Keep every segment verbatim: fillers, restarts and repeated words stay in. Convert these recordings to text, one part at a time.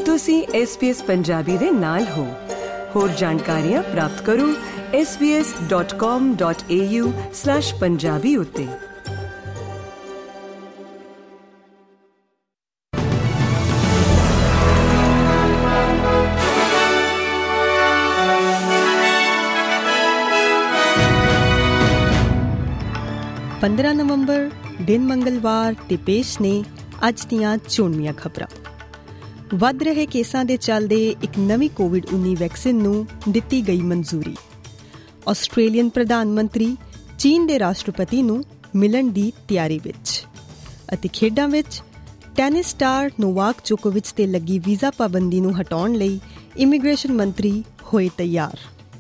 ਤੁਸੀਂ S B S Punjabi ਦੇ ਨਾਲ ਹੋ। ਹੋਰ ਜਾਣਕਾਰੀਆਂ ਪ੍ਰਾਪਤ ਕਰੋ S B S dot com dot A U slash Punjabi ਉੱਤੇ। ਪੰਦਰਾਂ ਨਵੰਬਰ ਦਿਨ ਮੰਗਲਵਾਰ ਤੇ ਪੇਸ਼ ਨੇ ਅੱਜ ਦੀਆਂ ਚੋਣਵੀਆਂ ਖਬਰਾਂ। ਵੱਧ ਰਹੇ ਕੇਸਾਂ ਦੇ ਚੱਲਦੇ ਇੱਕ ਨਵੀਂ ਕੋਵਿਡ ਉੱਨੀ ਵੈਕਸੀਨ ਨੂੰ ਦਿੱਤੀ ਗਈ ਮਨਜ਼ੂਰੀ। ਆਸਟ੍ਰੇਲੀਅਨ ਪ੍ਰਧਾਨ ਮੰਤਰੀ ਚੀਨ ਦੇ ਰਾਸ਼ਟਰਪਤੀ ਨੂੰ ਮਿਲਣ ਦੀ ਤਿਆਰੀ ਵਿੱਚ। ਅਤੇ ਖੇਡਾਂ ਵਿੱਚ ਟੈਨਿਸ ਸਟਾਰ ਨੋਵਾਕ ਜੋਕੋਵਿਚ ਤੇ ਲੱਗੀ ਵੀਜ਼ਾ ਪਾਬੰਦੀ ਨੂੰ ਹਟਾਉਣ ਲਈ ਇਮੀਗ੍ਰੇਸ਼ਨ ਮੰਤਰੀ ਹੋਏ ਤਿਆਰ।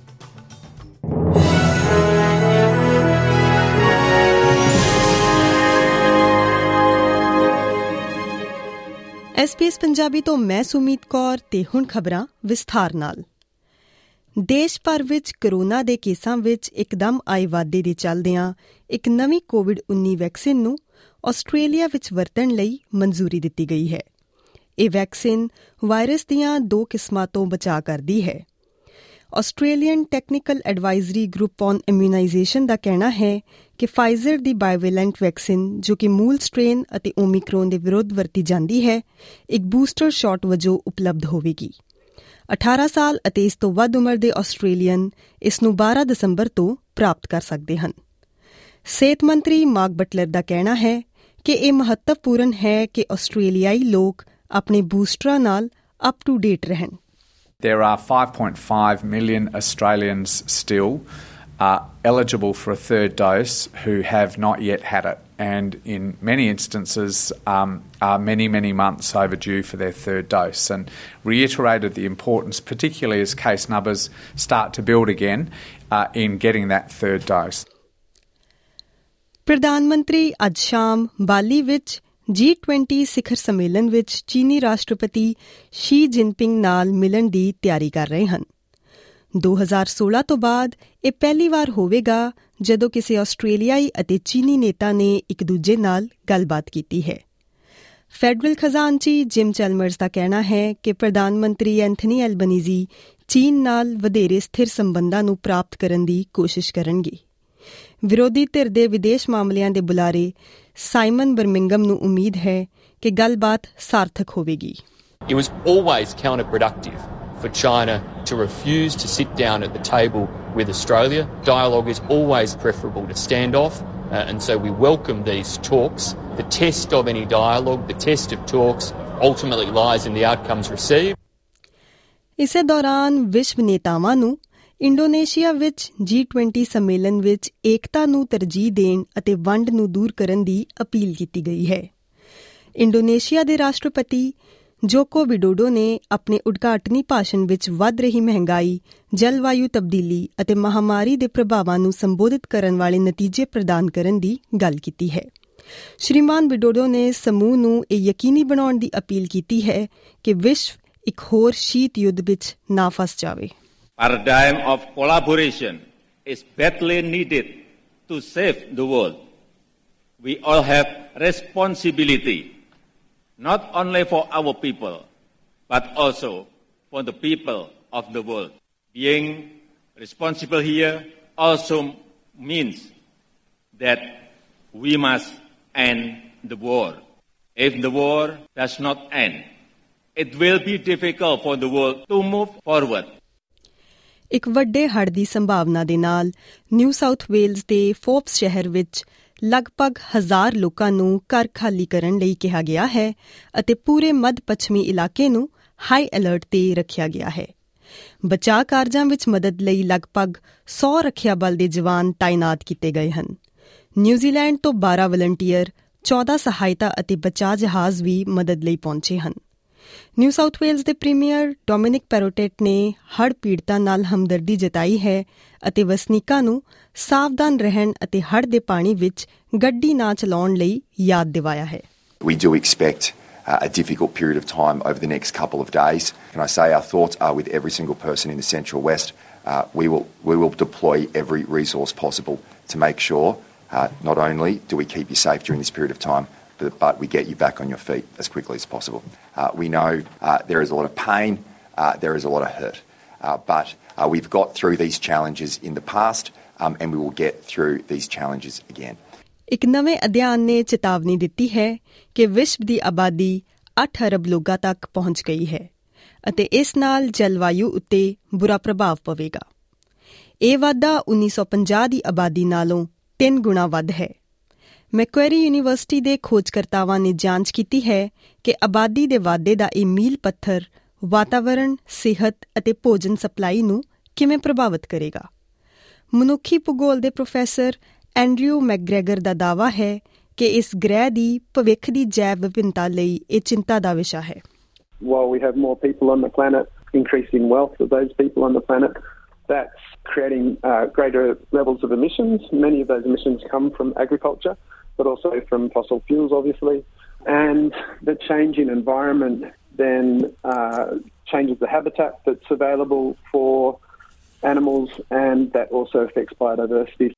ਐਸ ਬੀ ਐਸ ਪੰਜਾਬੀ ਤੋਂ ਮੈਂ ਸੁਮੀਤ ਕੌਰ ਤੇ ਹੁਣ ਖਬਰਾਂ ਵਿਸਥਾਰ ਨਾਲ। ਦੇਸ਼ ਭਰ ਵਿੱਚ ਕੋਰੋਨਾ ਦੇ ਕੇਸਾਂ ਵਿੱਚ ਇੱਕਦਮ ਆਏ ਵਾਧੇ ਦੇ ਚੱਲਦਿਆਂ ਇੱਕ ਨਵੀਂ ਕੋਵਿਡ ਉੱਨੀ ਵੈਕਸੀਨ ਨੂੰ ਆਸਟ੍ਰੇਲੀਆ ਵਿੱਚ ਵਰਤਣ ਲਈ ਮਨਜ਼ੂਰੀ ਦਿੱਤੀ ਗਈ ਹੈ। ਇਹ ਵੈਕਸੀਨ ਵਾਇਰਸ ਦੀਆਂ ਦੋ ਕਿਸਮਾਂ ਤੋਂ ਬਚਾਅ ਕਰਦੀ ਹੈ। Australian technical advisory group on immunisation ਦਾ ਕਹਿਣਾ ਹੈ ਕਿ ਫਾਈਜ਼ਰ ਦੀ ਬਾਇਓਵੈਲੈਂਟ ਵੈਕਸੀਨ, ਜੋ ਕਿ ਮੂਲ ਸਟ੍ਰੇਨ ਅਤੇ ਓਮਿਕਰੋਨ ਦੇ ਵਿਰੁੱਧ ਵਰਤੀ ਜਾਂਦੀ ਹੈ, ਇੱਕ ਬੂਸਟਰ ਸ਼ਾਟ ਵਜੋਂ ਉਪਲਬਧ ਹੋਵੇਗੀ। ਅਠਾਰਾਂ ਸਾਲ ਅਤੇ ਇਸ ਤੋਂ ਵੱਧ ਉਮਰ ਦੇ ਆਸਟ੍ਰੇਲੀਅਨ ਇਸ ਨੂੰ ਬਾਰਾਂ ਦਸੰਬਰ ਤੋਂ ਪ੍ਰਾਪਤ ਕਰ ਸਕਦੇ ਹਨ। ਸਿਹਤ ਮੰਤਰੀ ਮਾਰਕ ਬਟਲਰ ਦਾ ਕਹਿਣਾ ਹੈ ਕਿ ਇਹ ਮਹੱਤਵਪੂਰਨ ਹੈ ਕਿ ਆਸਟ੍ਰੇਲੀਆਈ ਲੋਕ ਆਪਣੇ ਬੂਸਟਰਾਂ ਨਾਲ ਅਪ ਟੂ ਡੇਟ ਰਹਿਣ। There are five point five million Australians still uh, eligible for a third dose who have not yet had it, and in many instances um, are many, many months overdue for their third dose, and reiterated the importance, particularly as case numbers start to build again, uh, in getting that third dose. ਪ੍ਰਧਾਨ ਮੰਤਰੀ ਅੱਜ ਸ਼ਾਮ ਬਾਲੀ ਵਿੱਚ ਜੀ twenty ਸਿਖਰ ਸੰਮੇਲਨ ਵਿੱਚ ਚੀਨੀ ਰਾਸ਼ਟਰਪਤੀ ਸ਼ੀ ਜਿਨਪਿੰਗ ਨਾਲ ਮਿਲਣ ਦੀ ਤਿਆਰੀ ਕਰ ਰਹੇ ਹਨ। ਦੋ ਹਜ਼ਾਰ ਸੋਲਾਂ ਤੋਂ ਬਾਅਦ ਇਹ ਪਹਿਲੀ ਵਾਰ ਹੋਵੇਗਾ ਜਦੋਂ ਕਿਸੇ ਆਸਟ੍ਰੇਲੀਆਈ ਅਤੇ ਚੀਨੀ ਨੇਤਾ ਨੇ ਇੱਕ ਦੂਜੇ ਨਾਲ ਗੱਲਬਾਤ ਕੀਤੀ ਹੈ। ਫੈਡਰਲ ਖਜ਼ਾਨਚੀ ਜਿਮ ਚੈਲਮਰਸ ਦਾ ਕਹਿਣਾ ਹੈ ਕਿ ਪ੍ਰਧਾਨ ਮੰਤਰੀ ਐਂਥਨੀ ਐਲਬਨੀਜ਼ੀ ਚੀਨ ਨਾਲ ਵਧੇਰੇ ਸਥਿਰ ਸੰਬੰਧਾਂ ਨੂੰ ਪ੍ਰਾਪਤ ਕਰਨ ਦੀ ਕੋਸ਼ਿਸ਼ ਕਰਨਗੇ। ਵਿਰੋਧੀ ਧਿਰ ਦੇ ਵਿਦੇਸ਼ ਮਾਮਲਿਆਂ ਦੇ ਬੁਲਾਰੇ ਸਾਈਮਨ ਬਰਮਿੰਗਮ ਨੂੰ ਉਮੀਦ ਹੈ ਕਿ ਗੱਲਬਾਤ ਸਾਰਥਕ ਹੋਵੇਗੀ। It was always counterproductive for China to refuse to sit down at the table with Australia. Dialogue is always preferable to standoff, uh, and so we welcome these talks. The test of any dialogue, the test of talks, ultimately lies in the outcomes received. ਇਸੇ ਦੌਰਾਨ ਵਿਸ਼ਵ ਨੇਤਾਵਾਂ ਨੂੰ Indonesia ਵਿੱਚ ਜੀ twenty ਸੰਮੇਲਨ ਵਿੱਚ ਏਕਤਾ ਨੂੰ ਤਰਜੀਹ ਦੇਣ ਅਤੇ ਵੰਡ ਨੂੰ ਦੂਰ ਕਰਨ ਦੀ ਅਪੀਲ ਕੀਤੀ ਗਈ ਹੈ। ਇੰਡੋਨੇਸ਼ੀਆ ਦੇ ਰਾਸ਼ਟਰਪਤੀ ਜੋਕੋ ਵਿਡੋਡੋ ਨੇ ਆਪਣੇ ਉਦਘਾਟਨੀ ਭਾਸ਼ਣ ਵਿੱਚ ਵੱਧ ਰਹੀ ਮਹਿੰਗਾਈ, ਜਲਵਾਯੂ ਤਬਦੀਲੀ ਅਤੇ ਮਹਾਮਾਰੀ ਦੇ ਪ੍ਰਭਾਵਾਂ ਨੂੰ ਸੰਬੋਧਿਤ ਕਰਨ ਵਾਲੇ ਨਤੀਜੇ ਪ੍ਰਦਾਨ ਕਰਨ ਦੀ ਗੱਲ ਕੀਤੀ ਹੈ। ਸ਼੍ਰੀਮਾਨ ਵਿਡੋਡੋ ਨੇ ਸਮੂਹ ਨੂੰ ਇਹ ਯਕੀਨੀ ਬਣਾਉਣ ਦੀ ਅਪੀਲ ਕੀਤੀ ਹੈ ਕਿ ਵਿਸ਼ਵ ਇੱਕ ਹੋਰ ਸ਼ੀਤ ਯੁੱਧ ਵਿੱਚ ਨਾ ਫਸ ਜਾਵੇ। Paradigm of collaboration is badly needed to save the world. We all have responsibility, not only for our people, but also for the people of the world. Being responsible here also means that we must end the war. If the war does not end, it will be difficult for the world to move forward. ਇੱਕ ਵੱਡੇ ਹੜ੍ਹ ਦੀ ਸੰਭਾਵਨਾ ਦੇ ਨਾਲ New South Wales ਦੇ Forbes ਸ਼ਹਿਰ ਵਿੱਚ ਲਗਭਗ ਹਜ਼ਾਰ ਲੋਕਾਂ ਨੂੰ ਘਰ ਖਾਲੀ ਕਰਨ ਲਈ ਕਿਹਾ ਗਿਆ ਹੈ ਅਤੇ ਪੂਰੇ ਮੱਧ ਪੱਛਮੀ ਇਲਾਕੇ ਨੂੰ ਹਾਈ ਅਲਰਟ ਤੇ ਰੱਖਿਆ ਗਿਆ ਹੈ। ਬਚਾਅ ਕਾਰਜਾਂ ਵਿੱਚ ਮਦਦ ਲਈ ਲਗਭਗ ਸੌ ਰੱਖਿਆ ਬਲ ਦੇ ਜਵਾਨ ਤਾਇਨਾਤ ਕੀਤੇ ਗਏ ਹਨ। ਨਿਊਜ਼ੀਲੈਂਡ ਤੋਂ ਬਾਰਾਂ ਵਲੰਟੀਅਰ, ਚੌਦਾਂ ਸਹਾਇਤਾ ਅਤੇ ਬਚਾਅ ਜਹਾਜ਼ ਵੀ ਮਦਦ ਲਈ ਪਹੁੰਚੇ ਹਨ। ਨਿਊ ਸਾਊਥ ਵੇਲਜ਼ ਦੇ ਪ੍ਰੀਮੀਅਰ ਡੋਮਿਨਿਕ ਪੈਰੋਟੇਟ ਨੇ ਹੜ੍ਹ ਪੀੜਤਾਂ ਨਾਲ ਹਮਦਰਦੀ ਜਤਾਈ ਹੈ ਅਤੇ ਵਸਨੀਕਾਂ ਨੂੰ ਸਾਵਧਾਨ ਰਹਿਣ ਅਤੇ ਹੜ੍ਹ ਦੇ ਪਾਣੀ ਵਿੱਚ ਗੱਡੀ ਨਾ ਚਲਾਉਣ ਲਈ ਯਾਦ ਦਿਵਾਇਆ ਹੈ। We do expect uh, a difficult period of time over the next couple of days. Can I say our thoughts are with every single person in the Central West. Uh, we will we will deploy every resource possible to make sure uh, not only do we keep you safe during this period of time, but we get you back on your feet as quickly as possible. Uh, we know uh, there is a lot of pain, uh, there is a lot of hurt, uh, but uh, we've got through these challenges in the past, um, and we will get through these challenges again. ਇੱਕ ਨਵੇਂ ਅਧਿਐਨ ਨੇ ਚੇਤਾਵਨੀ ਦਿੱਤੀ ਹੈ ਕਿ ਵਿਸ਼ਵ ਦੀ ਆਬਾਦੀ ਅੱਠ ਅਰਬ ਲੋਕਾਂ ਤੱਕ ਪਹੁੰਚ ਗਈ ਹੈ ਅਤੇ ਇਸ ਨਾਲ ਜਲਵਾਯੂ ਉੱਤੇ ਬੁਰਾ ਪ੍ਰਭਾਵ ਪਵੇਗਾ। ਇਹ ਵਾਧਾ ਉੱਨੀ ਸੌ ਪੰਜਾਹ ਦੀ ਆਬਾਦੀ ਨਾਲੋਂ ਤਿੰਨ ਗੁਣਾ ਵੱਧ ਹੈ। ਮੈਕੁਆਰੀ ਯੂਨੀਵਰਸਿਟੀ ਦੇ ਖੋਜਕਰਤਾਵਾਂ ਨੇ ਜਾਂਚ ਕੀਤੀ ਹੈ ਕਿ ਆਬਾਦੀ ਦੇ ਵਾਧੇ ਦਾ ਇਹ ਮੀਲ ਪੱਥਰ ਵਾਤਾਵਰਣ, ਸਿਹਤ ਅਤੇ ਭੋਜਨ ਸਪਲਾਈ ਨੂੰ ਕਿਵੇਂ ਪ੍ਰਭਾਵਿਤ ਕਰੇਗਾ। ਮਨੁੱਖੀ ਭੂਗੋਲ ਦੇ ਪ੍ਰੋਫੈਸਰ ਐਂਡਰਿਊ ਮੈਕਗ੍ਰੈਗਰ ਦਾ ਦਾਅਵਾ ਹੈ ਕਿ ਇਸ ਗ੍ਰਹਿ ਦੀ ਭਵਿੱਖ ਦੀ ਜੈਵ ਵਿਭਿੰਨਤਾ ਲਈ ਇਹ ਚਿੰਤਾ ਦਾ ਵਿਸ਼ਾ ਹੈ। While we have more people on the planet, increasing wealth of those people on the planet, that's creating uh, greater levels of emissions. Many of those emissions come from agriculture, but also from fossil fuels, obviously. And the change in environment then uh, changes the habitat that's available for animals, and that also affects biodiversity.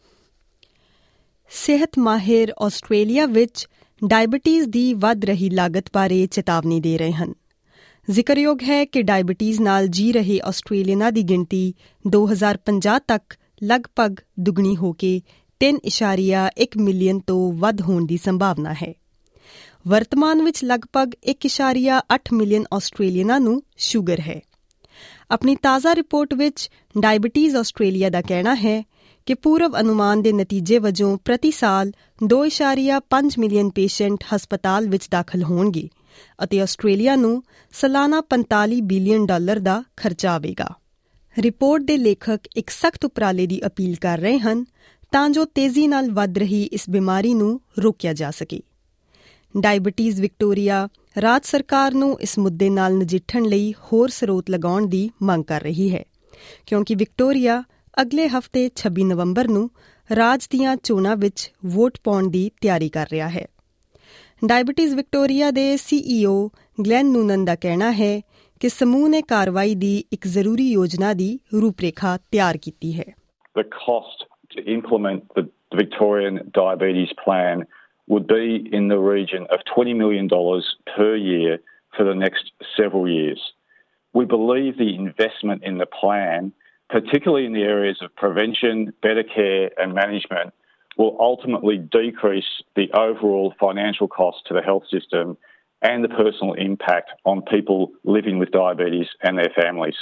ਸਿਹਤ ਮਾਹਿਰ Australia ਵਿੱਚ diabetes ਦੀ ਵੱਧ ਰਹੀ ਲਾਗਤ ਬਾਰੇ ਚੇਤਾਵਨੀ ਦੇ ਰਹੇ ਹਨ। ਜ਼ਿਕਰਯੋਗ ਹੈ ਕਿ ਡਾਇਬਟੀਜ਼ ਨਾਲ ਜੀ ਰਹੇ ਆਸਟ੍ਰੇਲੀਅਨਾਂ ਦੀ ਗਿਣਤੀ ਦੋ ਹਜ਼ਾਰ ਪੰਜਾਹ ਤੱਕ ਲਗਭਗ ਦੁੱਗਣੀ ਹੋ ਕੇ ਤਿੰਨ ਇਸ਼ਾਰੀਆ ਇੱਕ ਮਿਲੀਅਨ ਤੋਂ ਵੱਧ ਹੋਣ ਦੀ ਸੰਭਾਵਨਾ ਹੈ। ਵਰਤਮਾਨ ਵਿੱਚ ਲਗਭਗ ਇੱਕ ਇਸ਼ਾਰੀਆ ਅੱਠ ਮਿਲੀਅਨ ਆਸਟ੍ਰੇਲੀਅਨਾਂ ਨੂੰ ਸ਼ੂਗਰ ਹੈ। ਆਪਣੀ ਤਾਜ਼ਾ ਰਿਪੋਰਟ ਵਿੱਚ ਡਾਇਬਟੀਜ਼ ਆਸਟ੍ਰੇਲੀਆ ਦਾ ਕਹਿਣਾ ਹੈ ਕਿ ਪੂਰਵ ਅਨੁਮਾਨ ਦੇ ਨਤੀਜੇ ਵਜੋਂ ਪ੍ਰਤੀ ਸਾਲ ਦੋ ਇਸ਼ਾਰੀਆ ਪੰਜ ਮਿਲੀਅਨ ਪੇਸ਼ੈਂਟ ਹਸਪਤਾਲ ਵਿੱਚ ਦਾਖਲ ਹੋਣਗੇ ਅਤੇ ਆਸਟ੍ਰੇਲੀਆ ਨੂੰ ਸਾਲਾਨਾ ਪੰਤਾਲੀ ਬਿਲੀਅਨ ਡਾਲਰ ਦਾ ਖਰਚਾ ਆਵੇਗਾ। ਰਿਪੋਰਟ ਦੇ ਲੇਖਕ ਇੱਕ ਸਖਤ ਉਪਰਾਲੇ ਦੀ ਅਪੀਲ ਕਰ ਰਹੇ ਹਨ ਤਾਂ ਜੋ ਤੇਜ਼ੀ ਨਾਲ ਵੱਧ ਰਹੀ ਇਸ ਬਿਮਾਰੀ ਨੂੰ ਰੋਕਿਆ ਜਾ ਸਕੇ। ਡਾਇਬਟੀਜ਼ ਵਿਕਟੋਰੀਆ ਰਾਜ ਸਰਕਾਰ ਨੂੰ ਇਸ ਮੁੱਦੇ ਨਾਲ ਨਜਿੱਠਣ ਲਈ ਹੋਰ ਸਰੋਤ ਲਗਾਉਣ ਦੀ ਮੰਗ ਕਰ ਰਹੀ ਹੈ, ਕਿਉਂਕਿ ਵਿਕਟੋਰੀਆ ਅਗਲੇ ਹਫ਼ਤੇ ਛੱਬੀ ਨਵੰਬਰ ਨੂੰ ਰਾਜ ਦੀਆਂ ਚੋਣਾਂ ਵਿੱਚ ਵੋਟ ਪਾਉਣ ਦੀ ਤਿਆਰੀ ਕਰ ਰਿਹਾ ਹੈ। ਡਾਇਬਟੀਜ਼ ਵਿਕਟੋਰੀਆ ਦੇ ਸੀ ਈ ਓ ਗਲੈਨ ਨੂਨਨ ਦਾ ਕਹਿਣਾ ਹੈ ਕਿ ਸਮੂਹ ਨੇ ਕਾਰਵਾਈ ਦੀ ਇੱਕ ਜ਼ਰੂਰੀ ਯੋਜਨਾ ਦੀ ਰੂਪਰੇਖਾ ਤਿਆਰ ਕੀਤੀ ਹੈ। The cost to implement the Victorian diabetes plan would be in the region of twenty million dollars per year for the next several years. We believe the investment in the plan, particularly in the areas of prevention, better care and management, will ultimately decrease the overall financial cost to the health system and the personal impact on people living with diabetes and their families.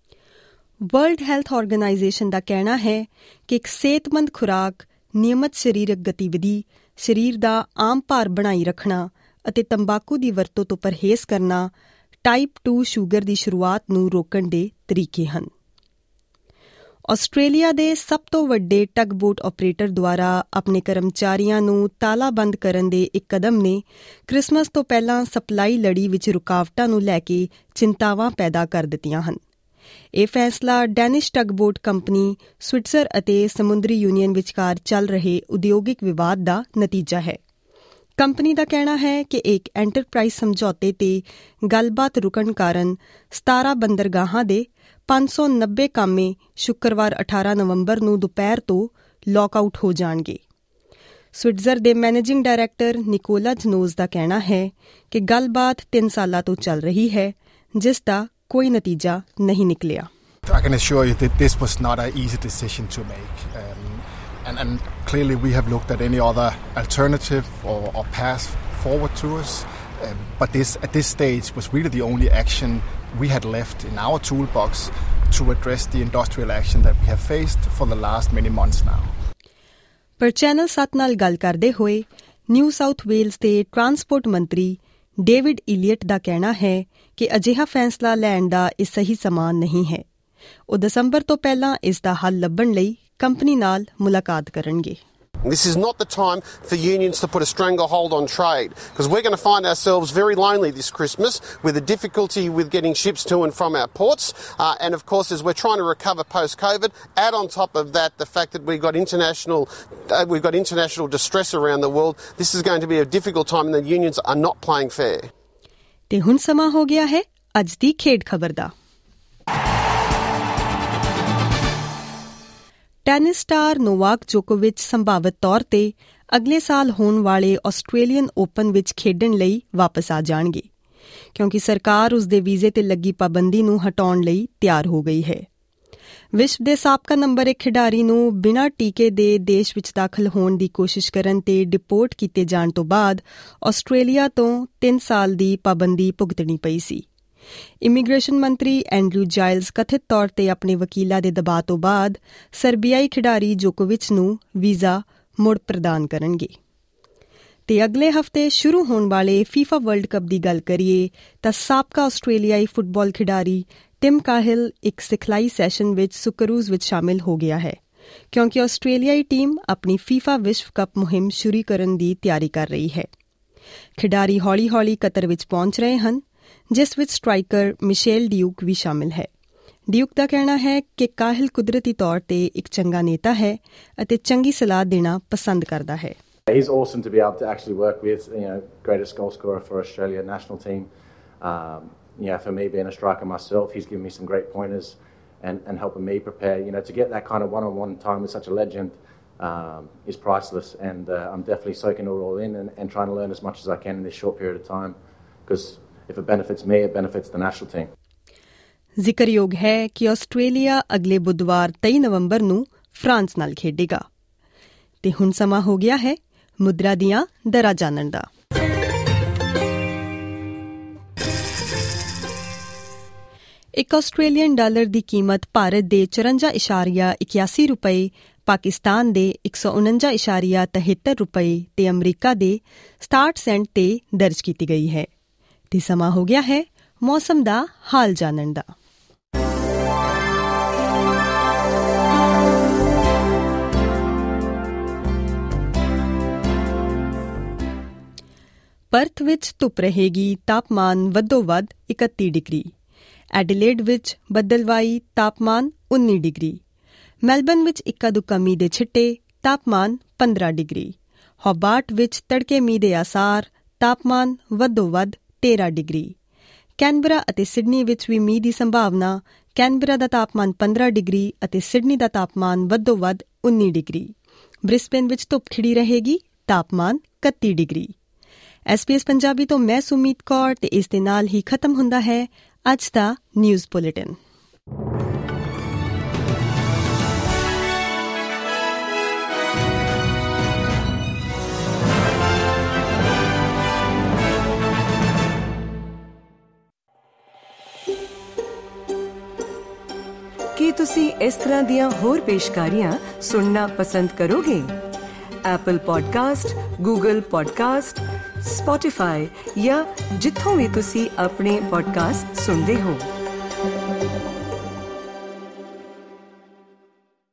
World Health Organization ਦਾ ਕਹਿਣਾ ਹੈ ਕਿ ਇੱਕ ਸਿਹਤਮੰਦ ਖੁਰਾਕ, ਨਿਯਮਤ ਸਰੀਰਕ ਗਤੀਵਿਧੀ, ਸਰੀਰ ਦਾ ਆਮ ਭਾਰ ਬਣਾਈ ਰੱਖਣਾ ਅਤੇ ਤੰਬਾਕੂ ਦੀ ਵਰਤੋਂ ਤੋਂ ਪਰਹੇਜ਼ ਕਰਨਾ ਟਾਈਪ ਟੂ ਸ਼ੂਗਰ ਦੀ ਸ਼ੁਰੂਆਤ ਨੂੰ ਰੋਕਣ ਦੇ ਤਰੀਕੇ ਹਨ। ਆਸਟ੍ਰੇਲੀਆ ਦੇ ਸਭ ਤੋਂ ਵੱਡੇ ਟਗ ਬੋਟ ਆਪਰੇਟਰ ਦੁਆਰਾ ਆਪਣੇ ਕਰਮਚਾਰੀਆਂ ਨੂੰ ਤਾਲਾਬੰਦ ਕਰਨ ਦੇ ਇੱਕ ਕਦਮ ਨੇ ਕ੍ਰਿਸਮਸ ਤੋਂ ਪਹਿਲਾਂ ਸਪਲਾਈ ਲੜੀ ਵਿੱਚ ਰੁਕਾਵਟਾਂ ਨੂੰ ਲੈ ਕੇ ਚਿੰਤਾਵਾਂ ਪੈਦਾ ਕਰ ਦਿੱਤੀਆਂ ਹਨ। ਇਹ ਫੈਸਲਾ Danish tug boat company Svitzer ਅਤੇ ਸਮੁੰਦਰੀ ਯੂਨੀਅਨ ਵਿਚਕਾਰ ਚੱਲ ਰਹੇ ਉਦਯੋਗਿਕ ਵਿਵਾਦ ਦਾ ਨਤੀਜਾ ਹੈ। ਕੰਪਨੀ ਦਾ ਕਹਿਣਾ ਹੈ ਕਿ ਇੱਕ ਐਂਟਰਪ੍ਰਾਈਜ਼ ਸਮਝੌਤੇ ਤੇ ਗੱਲਬਾਤ ਰੁਕਣ ਕਾਰਨ ਸਤਾਰਾਂ ਬੰਦਰਗਾਹਾਂ ਦੇ ਪੰਜ ਸੌ ਨੱਬੇ ਕਾਮੇ ਸ਼ੁੱਕਰਵਾਰ ਅਠਾਰਾਂ ਨਵੰਬਰ ਨੂੰ ਦੁਪਹਿਰ ਤੋਂ ਲੌਕਆਊਟ ਹੋ ਜਾਣਗੇ। ਸਵਿਟਜ਼ਰ ਦੇ ਮੈਨੇਜਿੰਗ ਡਾਇਰੈਕਟਰ ਨਿਕੋਲਾ ਜਨੋਜ਼ ਦਾ ਕਹਿਣਾ ਹੈ ਕਿ ਗੱਲਬਾਤ ਤਿੰਨ ਸਾਲਾਂ ਤੋਂ ਚੱਲ ਰਹੀ ਹੈ, ਜਿਸ ਦਾ ਕੋਈ ਨਤੀਜਾ ਨਹੀਂ ਨਿਕਲਿਆ। I can assure you that this was not an easy decision to make. Um, and, and clearly we have looked at any other alternative or, or path forward to us. Um, but this, at this stage, was really the only action we had left in our toolbox to address the industrial action that we have faced for the last many months now. ਪਰ channel ਸੱਤ ਨਾਲ ਗੱਲ ਕਰਦੇ ਹੋਏ New South Wales ਦੇ transport ਮੰਤਰੀ David Elliott ਦਾ ਕਹਿਣਾ ਹੈ ਕਿ ਅਜਿਹਾ ਫੈਸਲਾ ਲੈਣ ਦਾ ਇਹ ਸਹੀ ਸਮਾਂ ਨਹੀਂ ਹੈ। ਉਹ ਦਸੰਬਰ ਤੋਂ ਪਹਿਲਾਂ ਇਸ ਦਾ ਹੱਲ ਲੱਭਣ ਲਈ ਕੰਪਨੀ ਨਾਲ ਮੁਲਾਕਾਤ ਕਰਨਗੇ। This is not the time for unions to put a stranglehold on trade, because we're going to find ourselves very lonely this Christmas with the difficulty with getting ships to and from our ports. Uh, and of course, as we're trying to recover post-COVID, add on top of that the fact that we've got international, uh, we've got international distress around the world. This is going to be a difficult time, and the unions are not playing fair. ਤੇ ਹੁਣ ਸਮਾਂ ਹੋ ਗਿਆ ਹੈ ਅੱਜ ਦੀ ਖੇਡ ਖਬਰ ਦਾ। Tennis star ਨੋਵਾਕ ਜੋਕੋਵਿਚ ਸੰਭਾਵਿਤ ਤੌਰ ਤੇ ਅਗਲੇ ਸਾਲ ਹੋਣ ਵਾਲੇ ਆਸਟ੍ਰੇਲੀਅਨ ਓਪਨ ਵਿੱਚ ਖੇਡਣ ਲਈ ਵਾਪਸ ਆ ਜਾਣਗੇ, ਕਿਉਂਕਿ ਸਰਕਾਰ ਉਸ ਦੇ ਵੀਜ਼ੇ ਤੇ ਲੱਗੀ ਪਾਬੰਦੀ ਨੂੰ ਹਟਾਉਣ ਲਈ ਤਿਆਰ ਹੋ ਗਈ ਹੈ। ਵਿਸ਼ਵ ਦੇ ਸਾਬਕਾ ਨੰਬਰ ਇੱਕ ਖਿਡਾਰੀ ਨੂੰ ਬਿਨਾਂ ਟੀਕੇ ਦੇ ਦੇਸ਼ ਵਿੱਚ ਦਾਖਲ ਹੋਣ ਦੀ ਕੋਸ਼ਿਸ਼ ਕਰਨ ਤੇ ਡਿਪੋਰਟ ਕੀਤੇ ਜਾਣ ਤੋਂ ਬਾਅਦ ਆਸਟ੍ਰੇਲੀਆ ਤੋਂ ਤਿੰਨ ਸਾਲ ਦੀ ਪਾਬੰਦੀ ਭੁਗਤਣੀ ਪਈ ਸੀ। ਇਮੀਗ੍ਰੇਸ਼ਨ ਮੰਤਰੀ ਐਂਡਰੂ ਜਾਇਲਸ ਕਥਿਤ ਤੌਰ ਤੇ ਆਪਣੇ ਵਕੀਲਾਂ ਦੇ ਦਬਾਅ ਤੋਂ ਬਾਅਦ ਸਰਬੀਆਈ ਖਿਡਾਰੀ ਜੋਕੋਵਿਚ ਨੂੰ ਵੀਜ਼ਾ ਮੁੜ ਪ੍ਰਦਾਨ ਕਰਨਗੇ। ਤੇ ਅਗਲੇ ਹਫ਼ਤੇ ਸ਼ੁਰੂ ਹੋਣ ਵਾਲੇ ਫੀਫਾ ਵਰਲਡ ਕੱਪ ਦੀ ਗੱਲ ਕਰੀਏ ਤਾਂ ਸਾਬਕਾ ਆਸਟ੍ਰੇਲੀਆਈ ਫੁੱਟਬਾਲ ਖਿਡਾਰੀ ਟਿਮ ਕਾਹਿਲ ਇੱਕ ਸਿਖਲਾਈ ਸੈਸ਼ਨ ਵਿੱਚ ਸੁਕਰੂਜ਼ ਵਿੱਚ ਸ਼ਾਮਿਲ ਹੋ ਗਿਆ ਹੈ, ਕਿਉਂਕਿ ਆਸਟ੍ਰੇਲੀਆਈ ਟੀਮ ਆਪਣੀ ਫੀਫਾ ਵਿਸ਼ਵ ਕੱਪ ਮੁਹਿੰਮ ਸ਼ੁਰੂ ਕਰਨ ਦੀ ਤਿਆਰੀ ਕਰ ਰਹੀ ਹੈ। ਖਿਡਾਰੀ ਹੌਲੀ-ਹੌਲੀ ਕਤਰ ਵਿੱਚ ਪਹੁੰਚ ਰਹੇ ਹਨ, ਜਿਸ ਵਿੱਚ ਸਟ੍ਰਾਈਕਰ ਮਿਸ਼ੇਲ ਡਿਊਕ ਵੀ ਸ਼ਾਮਿਲ ਹੈ। ਡਿਊਕ ਦਾ ਕਹਿਣਾ ਹੈ ਕਿ ਕਾਹਿਲ ਕੁਦਰਤੀ ਤੌਰ ਤੇ ਇੱਕ ਚੰਗਾ ਨੇਤਾ ਹੈ ਅਤੇ ਚੰਗੀ ਸਲਾਹ ਦੇਣਾ ਪਸੰਦ ਕਰਦਾ ਹੈ। He's awesome to be able to actually work with, you know, greatest goal scorer for Australia national team. Um, you know, for me being a striker myself, he's given me some great pointers and, and helping me prepare. You know, to get that kind of one-on-one time with such a legend um, is priceless, and uh, I'm definitely soaking it all in and, and trying to learn as much as I can in this short period of time, because if it benefits me, it benefits the national team. ਜ਼ਿਕਰਯੋਗ ਹੈ ਕਿ Australia ਅਗਲੇ ਬੁੱਧਵਾਰ ਤੇਈ ਨਵੰਬਰ ਨੂੰ France ਨਾਲ ਖੇਡੇਗਾ। ਤੇ ਹੁਣ ਸਮਾਂ ਹੋ ਗਿਆ ਹੈ ਮੁਦਰਾ ਦੀਆਂ ਦਰਾਂ ਜਾਣਨ ਦਾ। ਇੱਕ ਆਸਟ੍ਰੇਲੀਅਨ ਡਾਲਰ ਦੀ ਕੀਮਤ ਭਾਰਤ ਦੇ ਚੁਰੰਜਾ ਇਸ਼ਾਰੀਆ ਇਕਿਆਸੀ ਰੁਪਏ, ਪਾਕਿਸਤਾਨ ਦੇ ਇੱਕ ਸੌ ਉਨੰਜਾ ਇਸ਼ਾਰੀਆ ਤਿਹੱਤਰ ਰੁਪਏ ਤੇ ਅਮਰੀਕਾ ਦੇ ਸਤਾਹਠ ਸੈਂਟ ਤੇ ਦਰਜ ਕੀਤੀ ਗਈ ਹੈ। ਤੇ ਸਮਾਂ ਹੋ ਗਿਆ ਹੈ ਮੌਸਮ ਦਾ ਹਾਲ ਜਾਣਨ ਦਾ। ਪਰਥ ਵਿੱਚ ਧੁੱਪ ਰਹੇਗੀ, ਤਾਪਮਾਨ ਵੱਧੋ ਵੱਧ ਇਕੱਤੀ ਡਿਗਰੀ। ਐਡੀਲੇਡ ਵਿੱਚ ਬੱਦਲਵਾਈ, ਤਾਪਮਾਨ ਉੱਨੀ ਡਿਗਰੀ। ਮੈਲਬਨ ਵਿੱਚ ਇੱਕਾ ਦੁੱਕਾ ਮੀਂਹ ਦੇ ਛਿੱਟੇ, ਤਾਪਮਾਨ ਪੰਦਰਾਂ ਡਿਗਰੀ। ਹੋਬਾਰਟ ਵਿੱਚ ਤੜਕੇ ਮੀਂਹ ਦੇ ਆਸਾਰ, ਤਾਪਮਾਨ ਵੱਧੋ ਵੱਧ ਤੇਰਾਂ ਡਿਗਰੀ। ਕੈਨਬਰਾ ਅਤੇ ਸਿਡਨੀ ਵਿੱਚ ਵੀ ਮੀਂਹ ਦੀ ਸੰਭਾਵਨਾ। ਕੈਨਬਰਾ ਦਾ ਤਾਪਮਾਨ ਪੰਦਰਾਂ ਡਿਗਰੀ ਅਤੇ ਸਿਡਨੀ ਦਾ ਤਾਪਮਾਨ ਵੱਧੋ ਵੱਧ ਉੱਨੀ ਡਿਗਰੀ। ਬ੍ਰਿਸਬੇਨ ਵਿੱਚ ਧੁੱਪ ਖਿੜੀ ਰਹੇਗੀ, ਤਾਪਮਾਨ ਇਕੱਤੀ degree. S P S Punjabi ਤੋਂ ਮੈਂ ਸੁਮੀਤ ਕੌਰ ਤੇ ਇਸ ਦੇ ਨਾਲ ਹੀ ਖਤਮ ਹੁੰਦਾ ਹੈ ਅੱਜ ਦਾ ਨਿਊਜ਼ ਬੁਲੇਟਿਨ। ਕੀ ਤੁਸੀਂ ਇਸ ਤਰ੍ਹਾਂ ਦੀਆਂ ਹੋਰ ਪੇਸ਼ਕਾਰੀਆਂ ਸੁਣਨਾ ਪਸੰਦ ਕਰੋਗੇ? Apple podcast, Google podcast, Spotify ਜਾਂ ਜਿੱਥੋਂ ਵੀ ਤੁਸੀਂ ਆਪਣੇ ਪੋਡਕਾਸਟ ਸੁਣਦੇ ਹੋ।